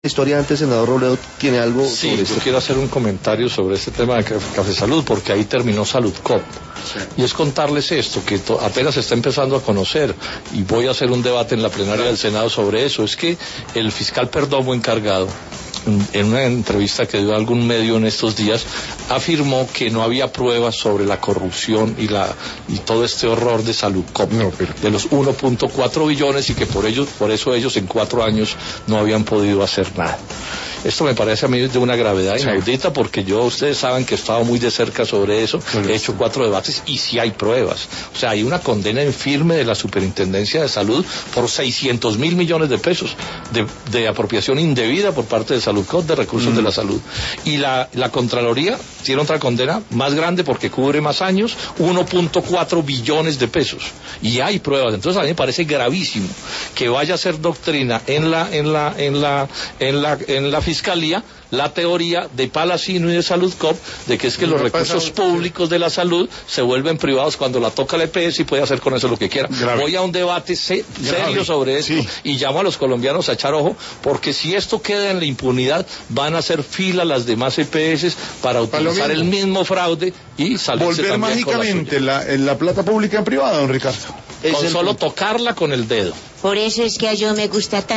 Historia antes, senador Robledo, ¿tiene algo sí, sobre esto? Yo quiero hacer un comentario sobre este tema de Café Salud, porque ahí terminó Saludcop. Sí. Y es contarles esto, que apenas se está empezando a conocer, y voy a hacer un debate en la plenaria del Senado sobre eso. Es que el fiscal Perdomo encargado, en una entrevista que dio a algún medio en estos días, afirmó que no había pruebas sobre la corrupción y todo este horror de Saludcop, de los 1.4 billones, y que por eso ellos en 4 años no habían podido hacer nada. Esto me parece a mí de una gravedad inaudita, porque ustedes saben que he estado muy de cerca sobre eso, he hecho 4 debates y sí hay pruebas. O sea, hay una condena en firme de la Superintendencia de Salud por 600.000 millones de pesos de apropiación indebida por parte de Saludcop de recursos de la salud. Y la Contraloría tiene otra condena más grande porque cubre más años, 1.4 billones de pesos. Y hay pruebas. Entonces a mí me parece gravísimo que vaya a ser doctrina en la Fiscalía la teoría de Palacino y de Saludcop de que es que los recursos públicos de la salud se vuelven privados cuando la toca la EPS y puede hacer con eso lo que quiera. Voy a un debate serio sobre esto y llamo a los colombianos a echar ojo, porque si esto queda en la impunidad, van a hacer fila las demás EPS para utilizar el mismo fraude y salirse volver mágicamente la plata pública en privada, don Ricardo. Con solo tocarla con el dedo. Por eso es que a yo me gusta tanto